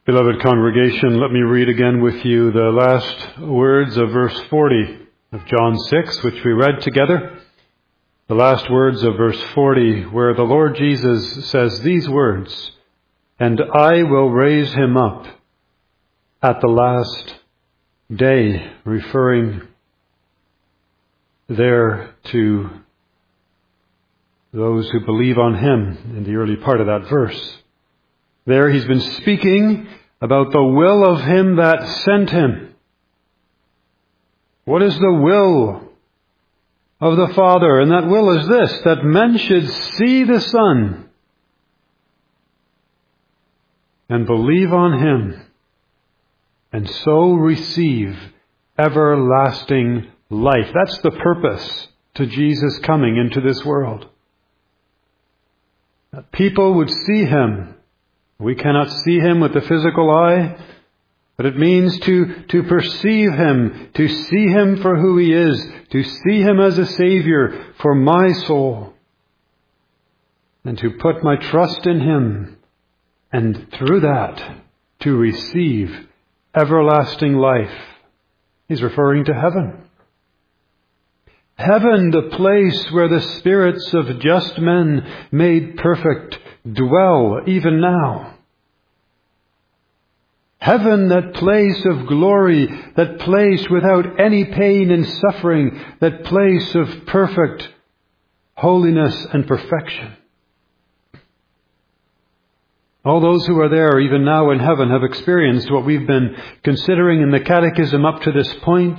Beloved congregation, let me read again with you the last words of verse 40 of John 6, which we read together. The last words of verse 40, where the Lord Jesus says these words, "And I will raise him up at the last day," referring there to those who believe on him in the early part of that verse. There he's been speaking about the will of him that sent him. What is the will of the Father? And that will is this, that men should see the Son and believe on him and so receive everlasting life. That's the purpose to Jesus coming into this world. That people would see him. We cannot see him with the physical eye, but it means to perceive him, to see him for who he is, to see him as a Savior for my soul, and to put my trust in him, and through that to receive everlasting life. He's referring to heaven. Heaven, the place where the spirits of just men made perfect dwell even now. Heaven, that place of glory, that place without any pain and suffering, that place of perfect holiness and perfection. All those who are there, even now in heaven, have experienced what we've been considering in the Catechism up to this point,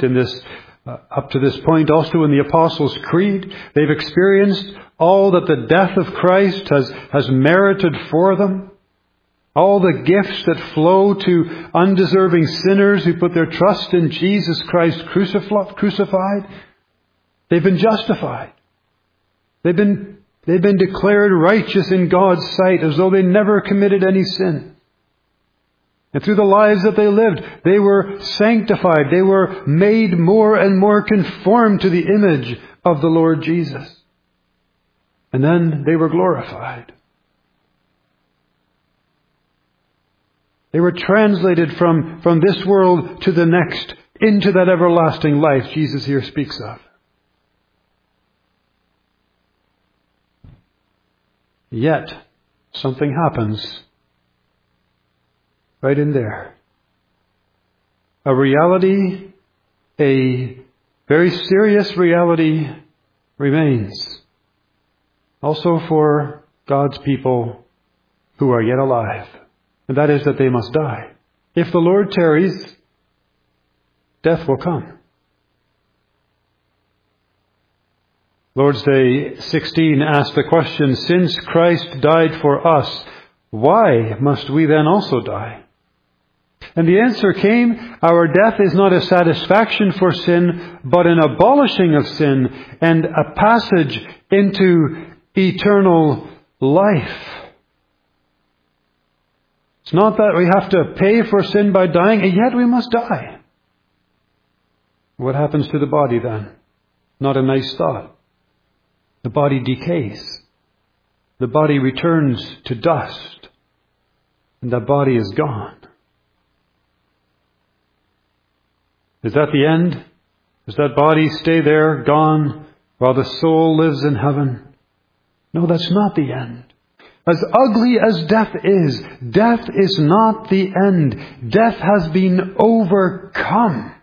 also in the Apostles' Creed. They've experienced all that the death of Christ has merited for them. All the gifts that flow to undeserving sinners who put their trust in Jesus Christ crucified. They've been justified. They've been declared righteous in God's sight as though they never committed any sin. And through the lives that they lived, they were sanctified. They were made more and more conformed to the image of the Lord Jesus. And then they were glorified. They were translated from this world to the next into that everlasting life Jesus here speaks of. Yet, something happens right in there. A reality, a very serious reality remains. Also for God's people who are yet alive. And that is that they must die. If the Lord tarries, death will come. Lord's Day 16 asked the question, since Christ died for us, why must we then also die? And the answer came, our death is not a satisfaction for sin, but an abolishing of sin and a passage into eternal life. It's not that we have to pay for sin by dying, and yet we must die. What happens to the body then? Not a nice thought. The body decays. The body returns to dust. And that body is gone. Is that the end? Does that body stay there, gone, while the soul lives in heaven? No, that's not the end. As ugly as death is not the end. Death has been overcome.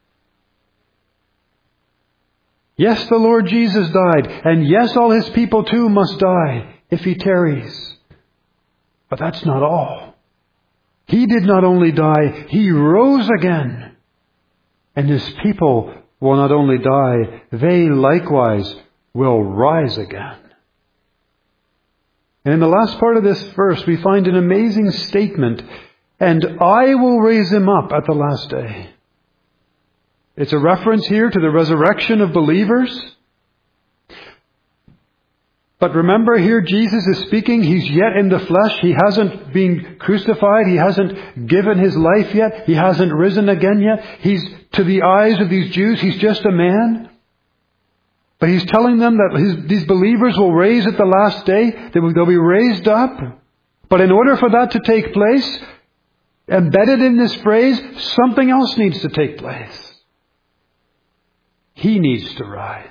Yes, the Lord Jesus died, and yes, all his people too must die if he tarries. But that's not all. He did not only die, he rose again. And his people will not only die, they likewise will rise again. And in the last part of this verse, we find an amazing statement, and I will raise him up at the last day. It's a reference here to the resurrection of believers. But remember here, Jesus is speaking. He's yet in the flesh. He hasn't been crucified. He hasn't given his life yet. He hasn't risen again yet. He's, to the eyes of these Jews, he's just a man. But he's telling them that these believers will raise at the last day. They'll be raised up. But in order for that to take place, embedded in this phrase, something else needs to take place. He needs to rise.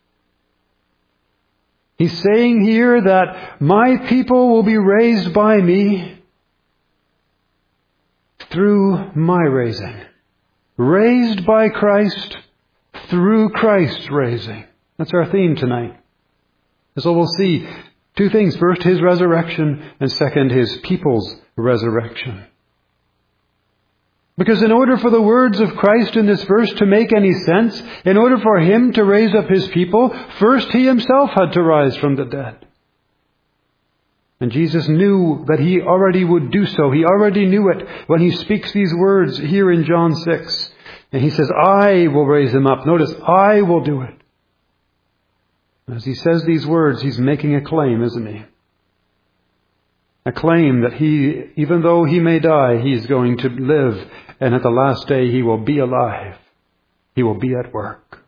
He's saying here that my people will be raised by me through my raising. Raised by Christ through Christ's raising. That's our theme tonight. So we'll see two things. First, His resurrection, and second, His people's resurrection. Because in order for the words of Christ in this verse to make any sense, in order for Him to raise up His people, first He Himself had to rise from the dead. And Jesus knew that He already would do so. He already knew it when He speaks these words here in John 6. And He says, I will raise Him up. Notice, I will do it. As He says these words, He's making a claim, isn't He? A claim that He, even though He may die, He's going to live. And at the last day, He will be alive. He will be at work.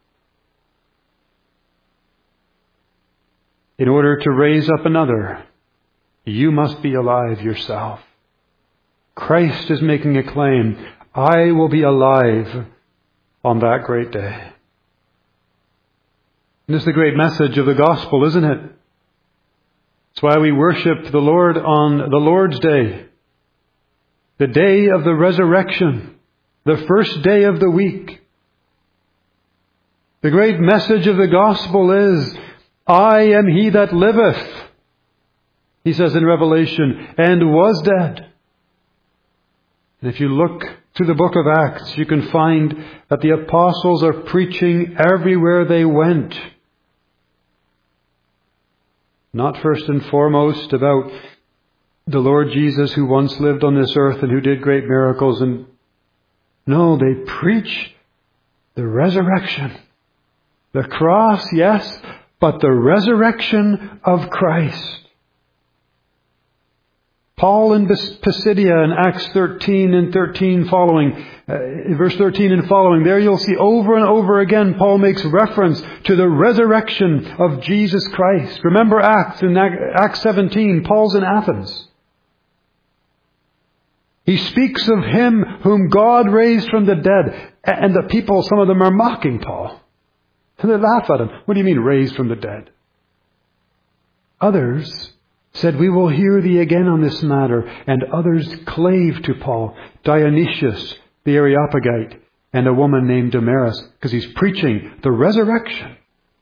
In order to raise up another, you must be alive yourself. Christ is making a claim. I will be alive on that great day. And this is the great message of the gospel, isn't it? That's why we worship the Lord on the Lord's Day. The day of the resurrection. The first day of the week. The great message of the gospel is, I am He that liveth. He says in Revelation, and was dead. And if you look through the book of Acts, you can find that the apostles are preaching everywhere they went. Not first and foremost about the Lord Jesus who once lived on this earth and who did great miracles. And no, they preach the resurrection. The cross, yes, but the resurrection of Christ. Paul in Pisidia in Acts 13 and 13 following, verse 13 and following, there you'll see over and over again Paul makes reference to the resurrection of Jesus Christ. Remember Acts, in Acts 17, Paul's in Athens. He speaks of Him whom God raised from the dead, and the people, some of them are mocking Paul. And they laugh at him. What do you mean raised from the dead? Others said, we will hear thee again on this matter. And others clave to Paul. Dionysius, the Areopagite, and a woman named Damaris, because he's preaching the resurrection.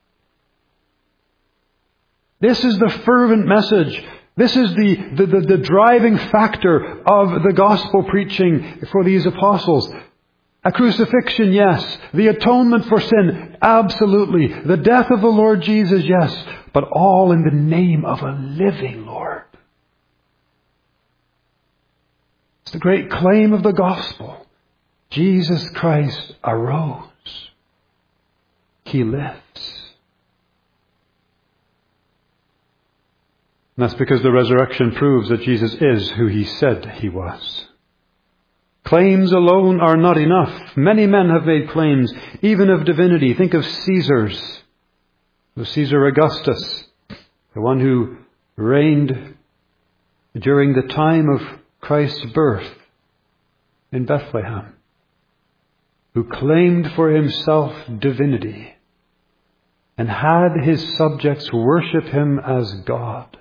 This is the fervent message. This is the driving factor of the gospel preaching for these apostles. A crucifixion, yes. The atonement for sin, absolutely. The death of the Lord Jesus, yes. But all in the name of a living Lord. It's the great claim of the gospel. Jesus Christ arose. He lives. And that's because the resurrection proves that Jesus is who He said He was. Claims alone are not enough. Many men have made claims, even of divinity. Think of Caesar's. Caesar Augustus, the one who reigned during the time of Christ's birth in Bethlehem, who claimed for himself divinity and had his subjects worship Him as God.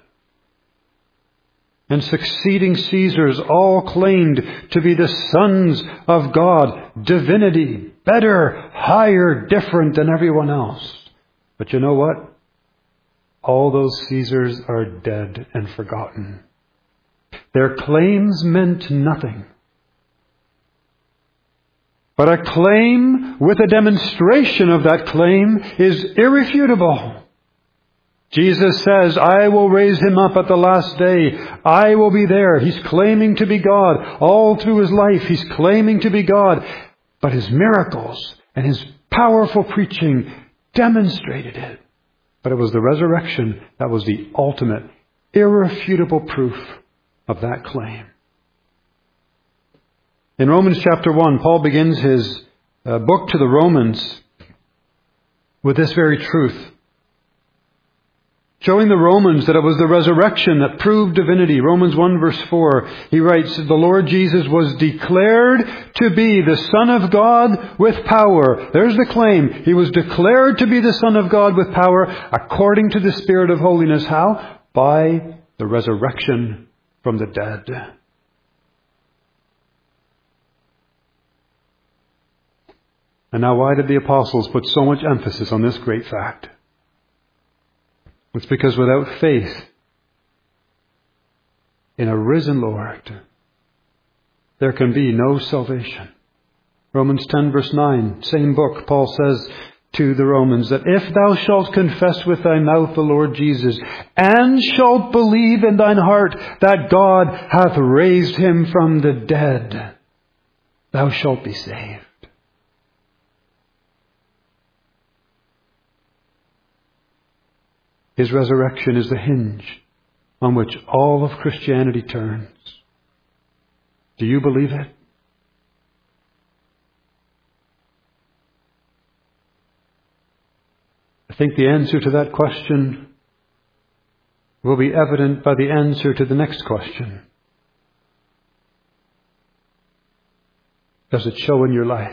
And succeeding Caesars all claimed to be the sons of God, divinity, better, higher, different than everyone else. But you know what? All those Caesars are dead and forgotten. Their claims meant nothing. But a claim with a demonstration of that claim is irrefutable. Jesus says, I will raise Him up at the last day. I will be there. He's claiming to be God. All through His life, He's claiming to be God. But His miracles and His powerful preaching demonstrated it. But it was the resurrection that was the ultimate, irrefutable proof of that claim. In Romans chapter 1, Paul begins his book to the Romans with this very truth. showing the Romans that it was the resurrection that proved divinity. Romans 1 verse 4, he writes, the Lord Jesus was declared to be the Son of God with power. There's the claim. He was declared to be the Son of God with power according to the Spirit of holiness. How? By the resurrection from the dead. And now why did the apostles put so much emphasis on this great fact? It's because without faith in a risen Lord, there can be no salvation. Romans 10 verse 9, same book, Paul says to the Romans that if thou shalt confess with thy mouth the Lord Jesus, and shalt believe in thine heart that God hath raised him from the dead, thou shalt be saved. His resurrection is the hinge on which all of Christianity turns. Do you believe it? I think the answer to that question will be evident by the answer to the next question. Does it show in your life?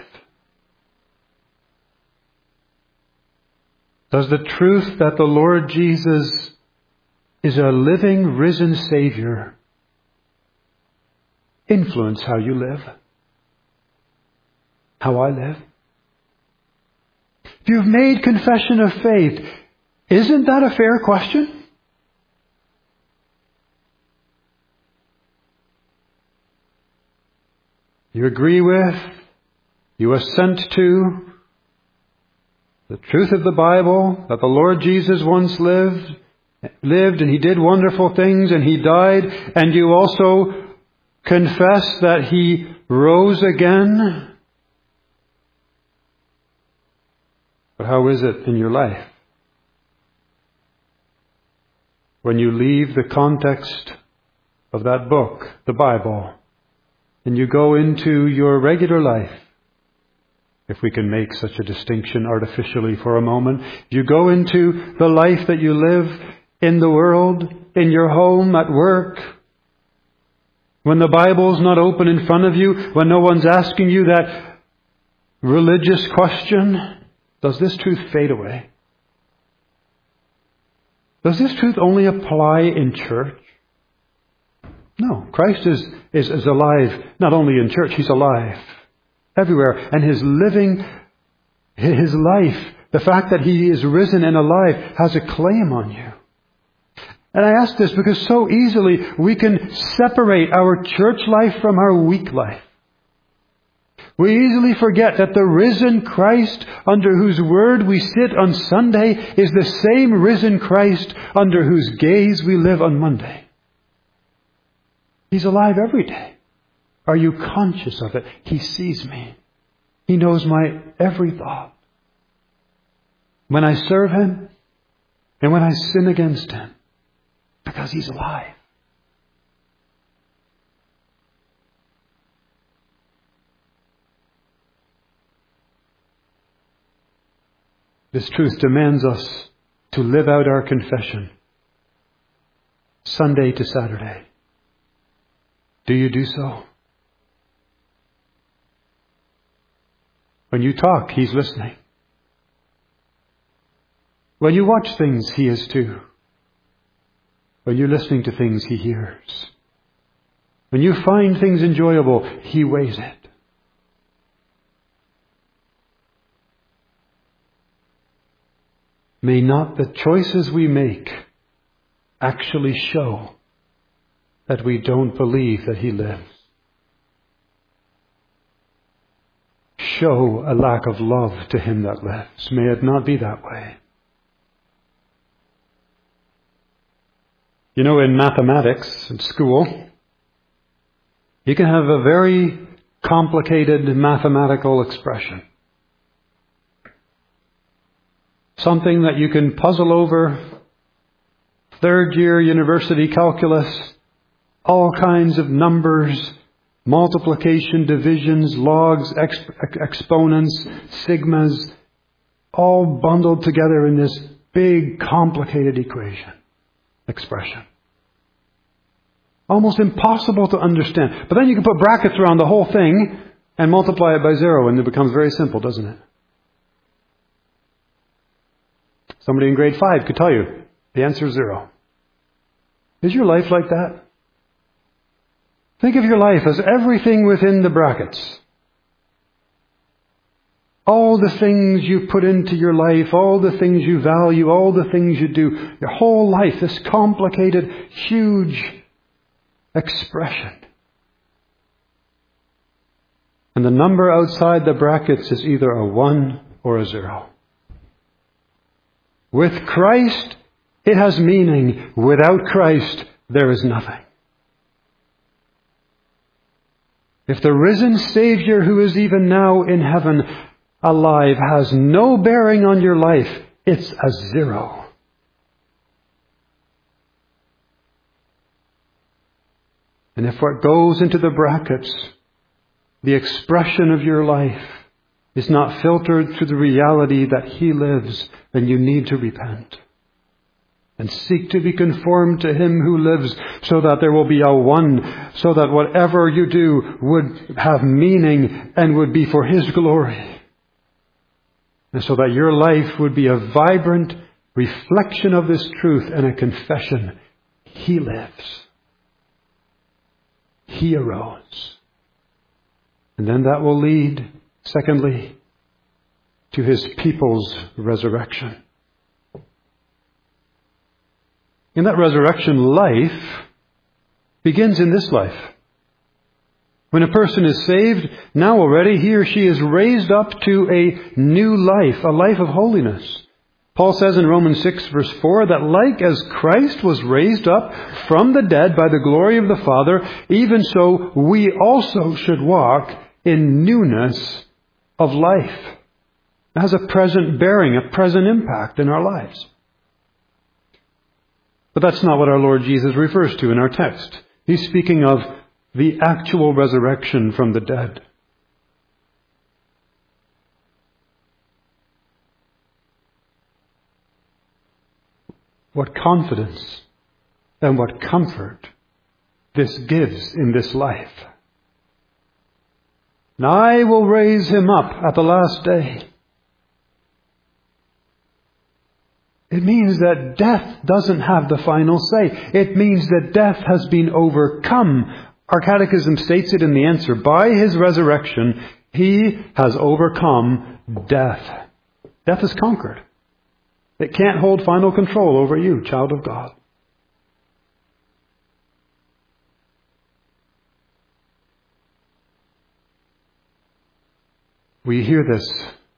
Does the truth that the Lord Jesus is a living, risen Savior influence how you live? How I live? If you've made confession of faith, isn't that a fair question? You agree with, you assent to the truth of the Bible, that the Lord Jesus once lived and He did wonderful things and He died, and you also confess that He rose again. But how is it in your life? When you leave the context of that book, the Bible, and you go into your regular life, if we can make such a distinction artificially for a moment, you go into the life that you live in the world, in your home, at work, when the Bible's not open in front of you, when no one's asking you that religious question, does this truth fade away? Does this truth only apply in church? No, Christ is alive, not only in church, He's alive everywhere. And His living, His life, the fact that He is risen and alive, has a claim on you. And I ask this because so easily we can separate our church life from our week life. We easily forget that the risen Christ under whose word we sit on Sunday is the same risen Christ under whose gaze we live on Monday. He's alive every day. Are you conscious of it? He sees me. He knows my every thought. When I serve Him and when I sin against Him, because He's alive. This truth demands us to live out our confession Sunday to Saturday. Do you do so? When you talk, He's listening. When you watch things, He is too. When you're listening to things, He hears. When you find things enjoyable, He weighs it. May not the choices we make actually show that we don't believe that He lives. Show a lack of love to Him that lives. May it not be that way. You know, in mathematics at school, you can have a very complicated mathematical expression. Something that you can puzzle over, third year university calculus, all kinds of numbers, multiplication, divisions, logs, exponents, sigmas, all bundled together in this big complicated equation. expression. Almost impossible to understand. But then you can put brackets around the whole thing and multiply it by 0, and it becomes very simple, doesn't it? Somebody in grade 5 could tell you the answer is 0. Is your life like that? Think of your life as everything within the brackets. All the things you put into your life, all the things you value, all the things you do, your whole life, this complicated, huge expression. And the number outside the brackets is either a 1 or a 0. With Christ, it has meaning. Without Christ, there is nothing. If the risen Savior who is even now in heaven alive has no bearing on your life, it's a 0. And if what goes into the brackets, the expression of your life, is not filtered through the reality that He lives, then you need to repent and seek to be conformed to Him who lives, so that there will be a 1, so that whatever you do would have meaning and would be for His glory. And so that your life would be a vibrant reflection of this truth and a confession. He lives. He arose. And then that will lead, secondly, to His people's resurrection. And that resurrection life begins in this life. When a person is saved, now already he or she is raised up to a new life, a life of holiness. Paul says in Romans 6 verse 4 that like as Christ was raised up from the dead by the glory of the Father, even so we also should walk in newness of life. It has a present bearing, a present impact in our lives. But that's not what our Lord Jesus refers to in our text. He's speaking of the actual resurrection from the dead. What confidence and what comfort this gives in this life. And I will raise him up at the last day. It means that death doesn't have the final say. It means that death has been overcome. Our catechism states it in the answer. By His resurrection, He has overcome death. Death is conquered. It can't hold final control over you, child of God. We hear this,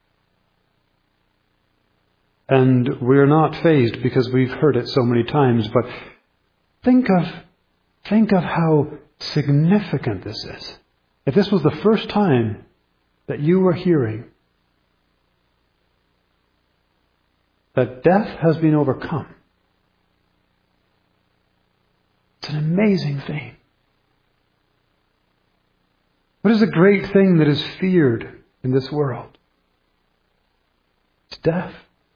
and we're not fazed because we've heard it so many times, but think of how significant this is. If this was the first time that you were hearing that death has been overcome, it's an amazing thing. What is the great thing that is feared in this world? It's death.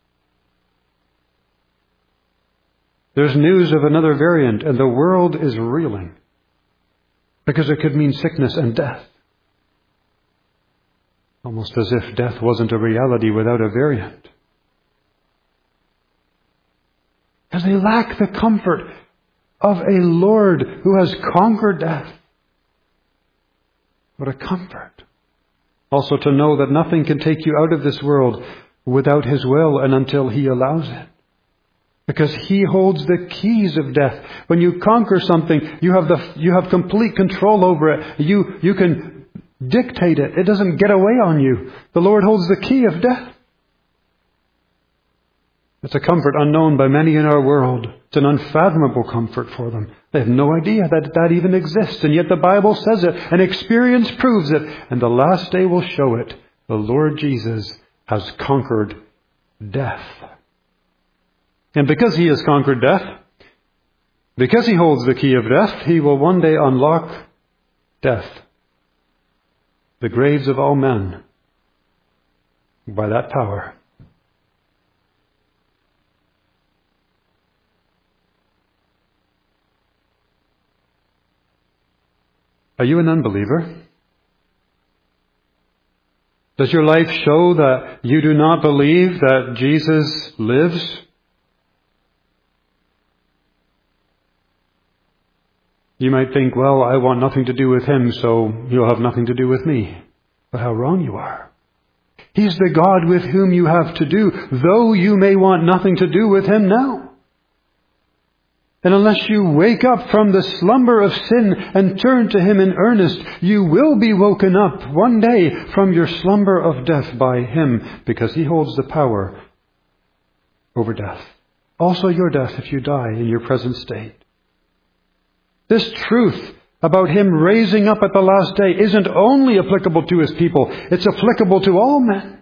There's news of another variant, and the world is reeling because it could mean sickness and death. Almost as if death wasn't a reality without a variant. Because they lack the comfort of a Lord who has conquered death. What a comfort. Also to know that nothing can take you out of this world without His will and until He allows it. Because He holds the keys of death. When you conquer something, you have complete control over it. You can dictate it. It doesn't get away on you. The Lord holds the key of death. It's a comfort unknown by many in our world. It's an unfathomable comfort for them. They have no idea that even exists. And yet the Bible says it, and experience proves it. And the last day will show it. The Lord Jesus has conquered death. And because He has conquered death, because He holds the key of death, He will one day unlock death, the graves of all men, by that power. Are you an unbeliever? Does your life show that you do not believe that Jesus lives? You might think, well, I want nothing to do with him, so he'll have nothing to do with me. But how wrong you are. He's the God with whom you have to do, though you may want nothing to do with him now. And unless you wake up from the slumber of sin and turn to him in earnest, you will be woken up one day from your slumber of death by him, because he holds the power over death. Also your death if you die in your present state. This truth about him raising up at the last day isn't only applicable to his people, it's applicable to all men.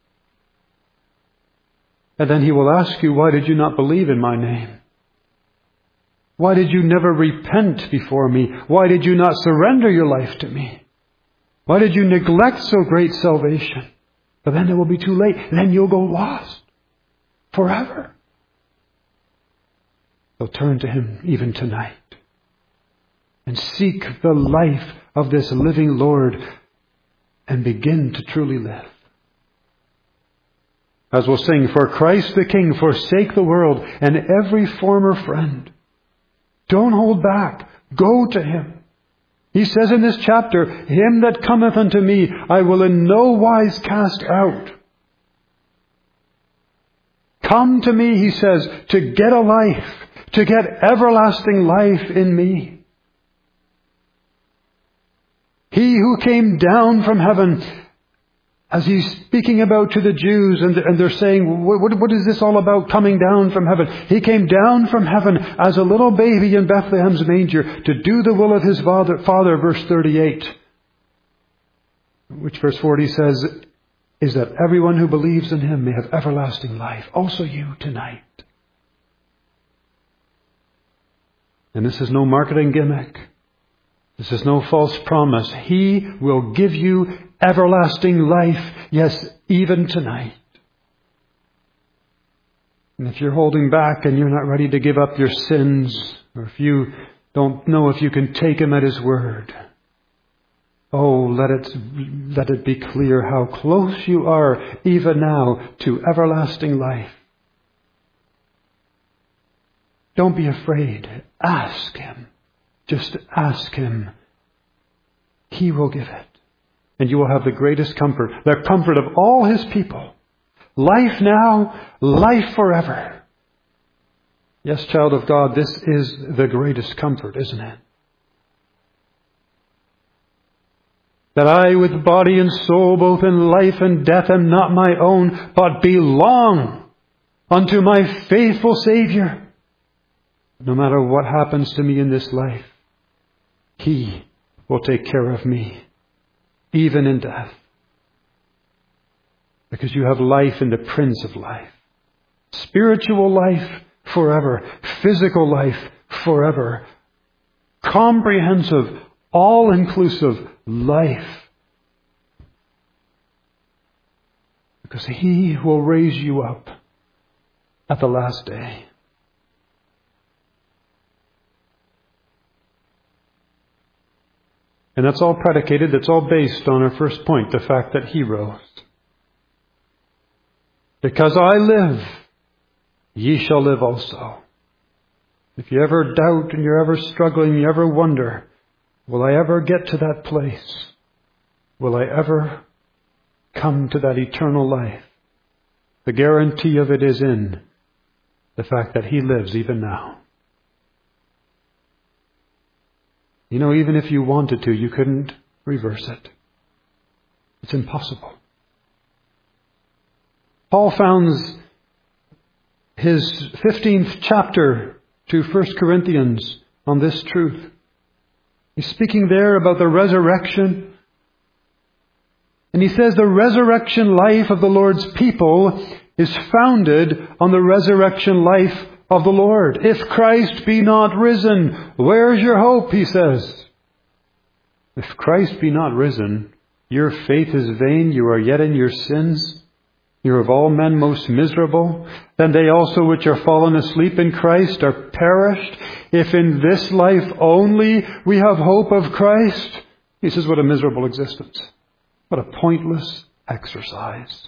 And then he will ask you, why did you not believe in my name? Why did you never repent before me? Why did you not surrender your life to me? Why did you neglect so great salvation? But then it will be too late. Then you'll go lost forever. So turn to him even tonight and seek the life of this living Lord and begin to truly live. As we'll sing, for Christ the King, forsake the world and every former friend. Don't hold back. Go to him. He says in this chapter, him that cometh unto me, I will in no wise cast out. Come to me, he says, to get a life, to get everlasting life in me. He who came down from heaven, as he's speaking about to the Jews, and they're saying, what is this all about, coming down from heaven? He came down from heaven as a little baby in Bethlehem's manger to do the will of his Father, verse 38. Which verse 40 says, is that everyone who believes in him may have everlasting life. Also you tonight. And this is no marketing gimmick. This is no false promise. He will give you everlasting life, yes, even tonight. And if you're holding back and you're not ready to give up your sins, or if you don't know if you can take him at his word, oh, let it be clear how close you are even now to everlasting life. Don't be afraid. Ask him. Just ask him. He will give it. And you will have the greatest comfort, the comfort of all his people. Life now, life forever. Yes, child of God, this is the greatest comfort, isn't it? That I with body and soul, both in life and death, am not my own, but belong unto my faithful Savior. No matter what happens to me in this life, he will take care of me, even in death. Because you have life in the Prince of Life. Spiritual life forever. Physical life forever. Comprehensive, all-inclusive life. Because he will raise you up at the last day. And that's all predicated, that's all based on our first point, the fact that he rose. Because I live, ye shall live also. If you ever doubt and you're ever struggling, you ever wonder, will I ever get to that place? Will I ever come to that eternal life? The guarantee of it is in the fact that he lives even now. You know, even if you wanted to, you couldn't reverse it. It's impossible. Paul founds his 15th chapter to 1 Corinthians on this truth. He's speaking there about the resurrection. And he says the resurrection life of the Lord's people is founded on the resurrection life of the Lord. If Christ be not risen, where's your hope, he says. If Christ be not risen, your faith is vain, you are yet in your sins. You're of all men most miserable. Then they also which are fallen asleep in Christ are perished. If in this life only we have hope of Christ, He says, what a miserable existence. What a pointless exercise.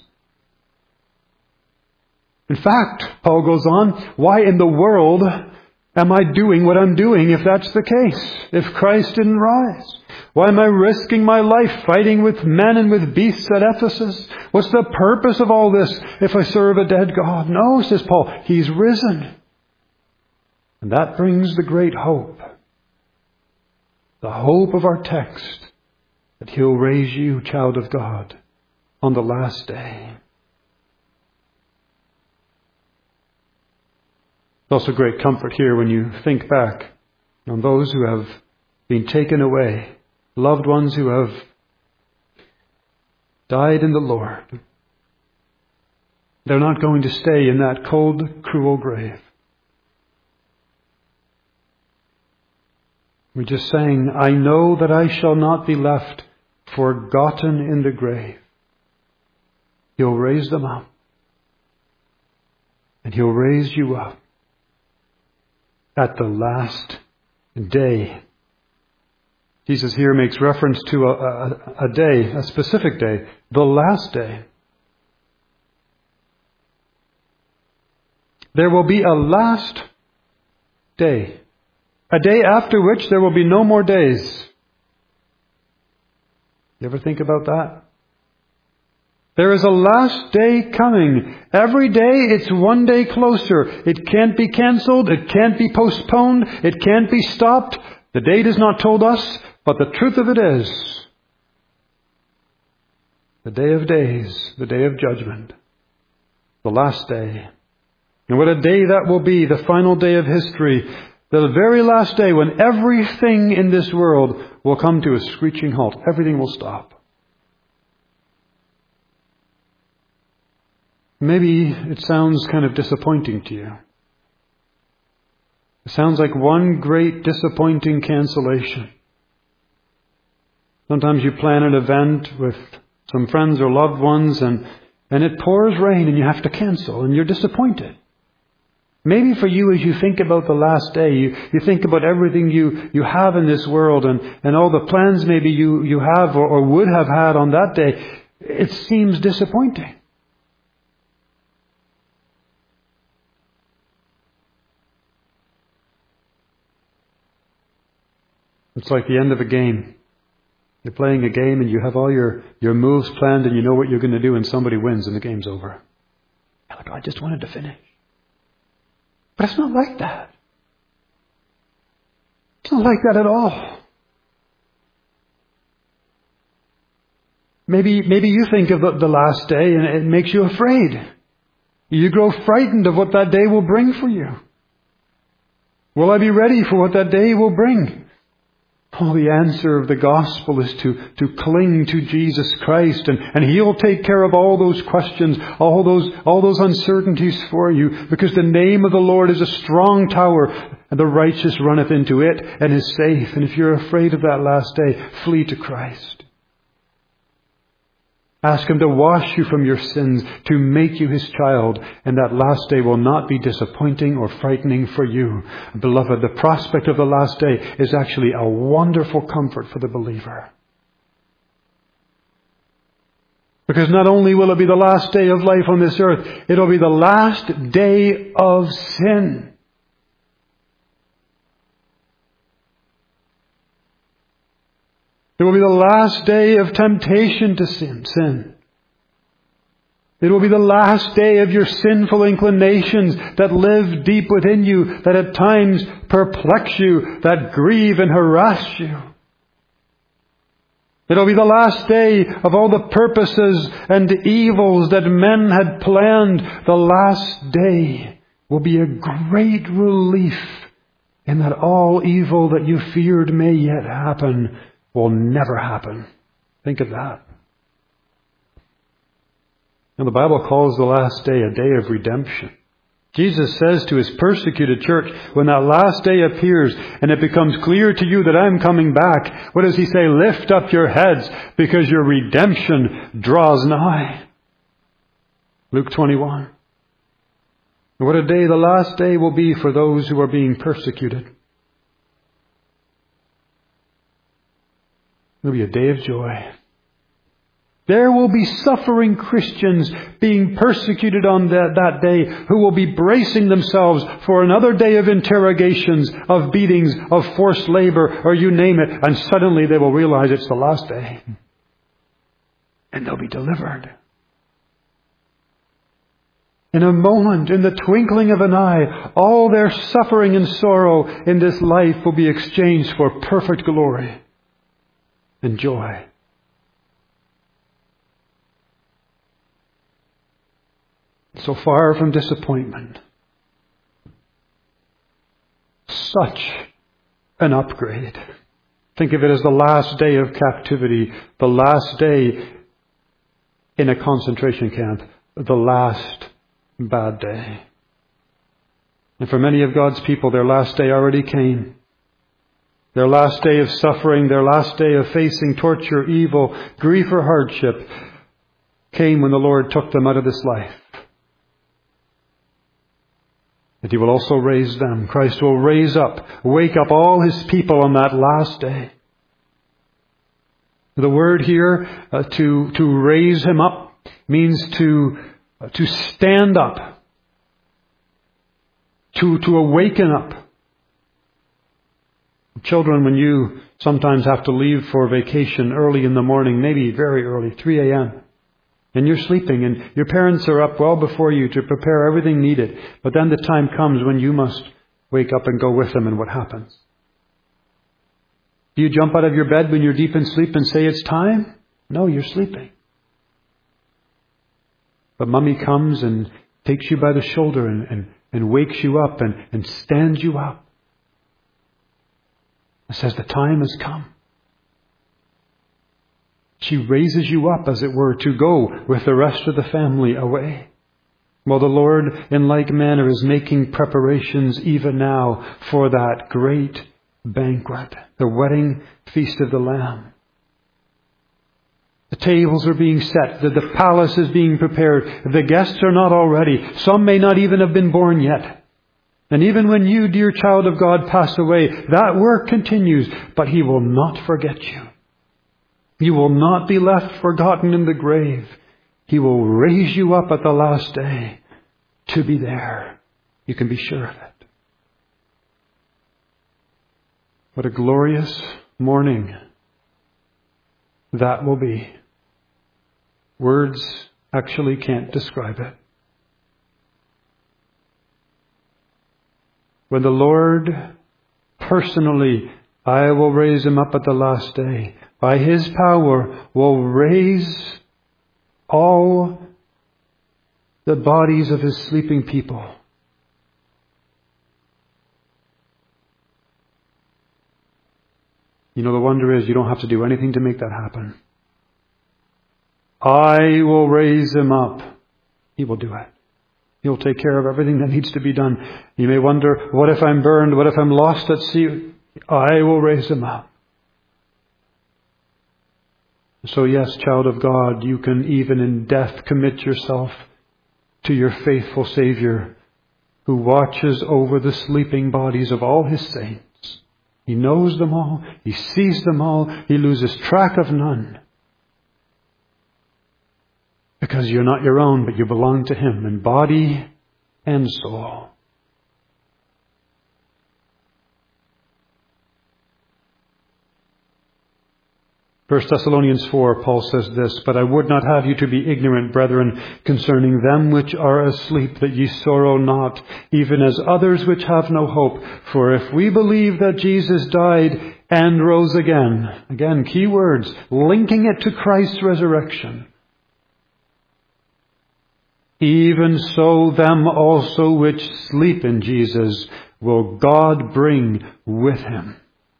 In fact, Paul goes on, why in the world am I doing what I'm doing if that's the case? If Christ didn't rise? Why am I risking my life fighting with men and with beasts at Ephesus? What's the purpose of all this if I serve a dead God? No, says Paul, He's risen. And that brings the great hope. The hope of our text that He'll raise you, child of God, on the last day. It's also great comfort here when you think back on those who have been taken away, loved ones who have died in the Lord. They're not going to stay in that cold, cruel grave. We just sang, I know that I shall not be left forgotten in the grave. He'll raise them up. And He'll raise you up at the last day. Jesus here makes reference to a day, a specific day, the last day. There will be a last day. A day after which there will be no more days. You ever think about that? There is a last day coming. Every day it's one day closer. It can't be cancelled. It can't be postponed. It can't be stopped. The date is not told us, but the truth of it is the day of days, the day of judgment, the last day. And what a day that will be, the final day of history, the very last day when everything in this world will come to a screeching halt. Everything will stop. Maybe it sounds kind of disappointing to you. It sounds like one great disappointing cancellation. Sometimes you plan an event with some friends or loved ones and it pours rain and you have to cancel and you're disappointed. Maybe for you, as you think about the last day, you think about everything you have in this world and all the plans maybe you have or would have had on that day, it seems disappointing. It's like the end of a game. You're playing a game and you have all your moves planned and you know what you're going to do and somebody wins and the game's over. You're like, oh, I just wanted to finish. But it's not like that. It's not like that at all. Maybe you think of the last day and it makes you afraid. You grow frightened of what that day will bring for you. Will I be ready for what that day will bring? Oh, the answer of the gospel is to cling to Jesus Christ and He'll take care of all those questions, all those uncertainties for you, because the name of the Lord is a strong tower and the righteous runneth into it and is safe. And if you're afraid of that last day, flee to Christ. Ask Him to wash you from your sins, to make you His child, and that last day will not be disappointing or frightening for you. Beloved, the prospect of the last day is actually a wonderful comfort for the believer. Because not only will it be the last day of life on this earth, it'll be the last day of sin. It will be the last day of temptation to sin. It will be the last day of your sinful inclinations that live deep within you, that at times perplex you, that grieve and harass you. It will be the last day of all the purposes and evils that men had planned. The last day will be a great relief in that all evil that you feared may yet happen will never happen. Think of that. And the Bible calls the last day a day of redemption. Jesus says to His persecuted church, when that last day appears and it becomes clear to you that I'm coming back, what does He say? Lift up your heads because your redemption draws nigh. Luke 21. What a day the last day will be for those who are being persecuted. There'll be a day of joy. There will be suffering Christians being persecuted on that day who will be bracing themselves for another day of interrogations, of beatings, of forced labor, or you name it, and suddenly they will realize it's the last day. And they'll be delivered. In a moment, in the twinkling of an eye, all their suffering and sorrow in this life will be exchanged for perfect glory and joy. So far from disappointment. Such an upgrade. Think of it as the last day of captivity, the last day in a concentration camp, the last bad day. And for many of God's people, their last day already came. Their last day of suffering, their last day of facing torture, evil, grief or hardship came when the Lord took them out of this life. And He will also raise them. Christ will wake up all His people on that last day. The word here, to raise Him up, means to stand up, to awaken up. Children, when you sometimes have to leave for vacation early in the morning, maybe very early, 3 a.m., and you're sleeping, and your parents are up well before you to prepare everything needed. But then the time comes when you must wake up and go with them, and what happens? Do you jump out of your bed when you're deep in sleep and say it's time? No, you're sleeping. But Mommy comes and takes you by the shoulder and wakes you up and stands you up. And says the time has come. She raises you up, as it were, to go with the rest of the family away. Well, the Lord, in like manner, is making preparations even now for that great banquet, the wedding feast of the Lamb. The tables are being set. The palace is being prepared. The guests are not already. Some may not even have been born yet. And even when you, dear child of God, pass away, that work continues, but He will not forget you. You will not be left forgotten in the grave. He will raise you up at the last day to be there. You can be sure of it. What a glorious morning that will be. Words actually can't describe it. When the Lord personally, I will raise Him up at the last day, by His power will raise all the bodies of His sleeping people. You know, the wonder is you don't have to do anything to make that happen. I will raise Him up. He will do it. He'll take care of everything that needs to be done. You may wonder, what if I'm burned? What if I'm lost at sea? I will raise Him up. So yes, child of God, you can even in death commit yourself to your faithful Savior, who watches over the sleeping bodies of all His saints. He knows them all. He sees them all. He loses track of none. Because you're not your own, but you belong to Him in body and soul. 1 Thessalonians 4, Paul says this, But I would not have you to be ignorant, brethren, concerning them which are asleep, that ye sorrow not, even as others which have no hope. For if we believe that Jesus died and rose again, key words, linking it to Christ's resurrection, even so them also which sleep in Jesus will God bring with Him.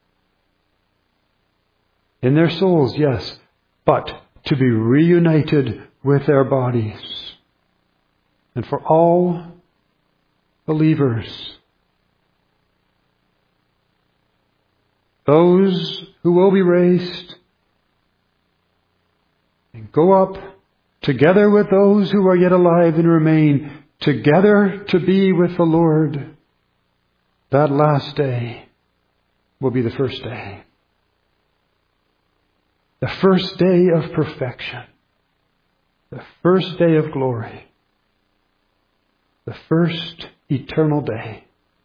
In their souls, yes, but to be reunited with their bodies. And for all believers, those who will be raised and go up together with those who are yet alive and remain together to be with the Lord, that last day will be the first day. The first day of perfection. The first day of glory. The first eternal day.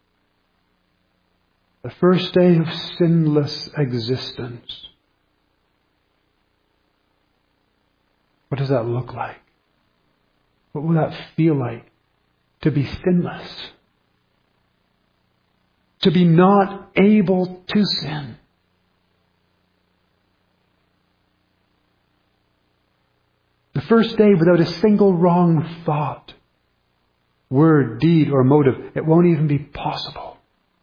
The first day of sinless existence. What does that look like? What will that feel like? To be sinless. To be not able to sin. The first day without a single wrong thought, word, deed, or motive. It won't even be possible.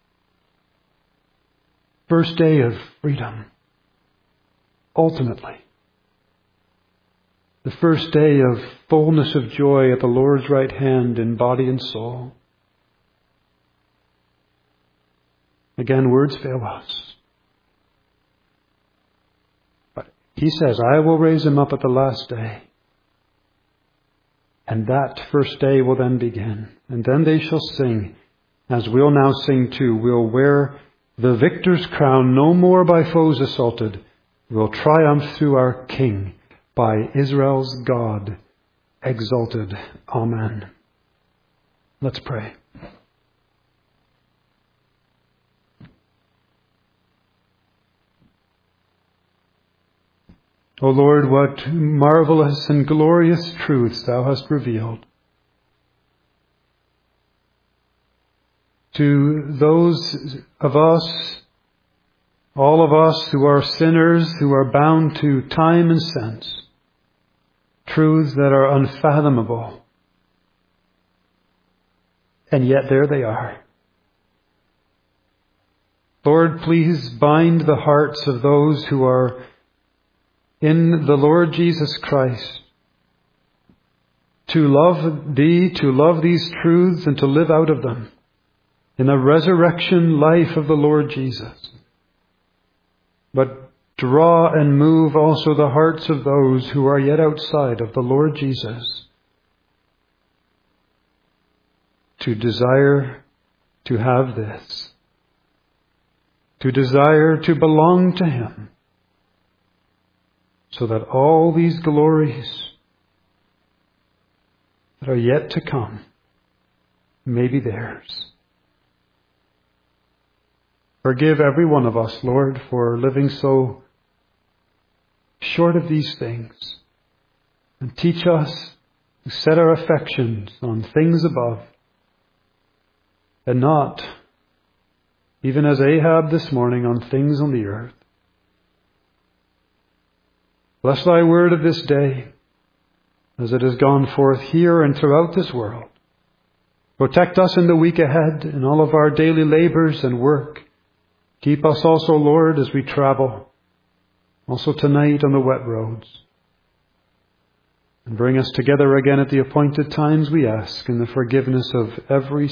First day of freedom. Ultimately. The first day of fullness of joy at the Lord's right hand in body and soul. Again, words fail us. But He says, I will raise him up at the last day. And that first day will then begin. And then they shall sing, as we'll now sing too. We'll wear the victor's crown, no more by foes assaulted. We'll triumph through our King, by Israel's God exalted. Amen. Let's pray. O Lord, what marvelous and glorious truths Thou hast revealed. To those of us, all of us who are sinners, who are bound to time and sense, truths that are unfathomable. And yet there they are. Lord, please bind the hearts of those who are in the Lord Jesus Christ to love Thee, to love these truths, and to live out of them in the resurrection life of the Lord Jesus. But draw and move also the hearts of those who are yet outside of the Lord Jesus to desire to have this, to desire to belong to Him, so that all these glories that are yet to come may be theirs. Forgive every one of us, Lord, for living so short of these things. And teach us to set our affections on things above, and not, even as Ahab this morning, on things on the earth. Bless Thy word of this day as it has gone forth here and throughout this world. Protect us in the week ahead in all of our daily labors and work. Keep us also, Lord, as we travel, also tonight on the wet roads. And bring us together again at the appointed times, we ask, in the forgiveness of every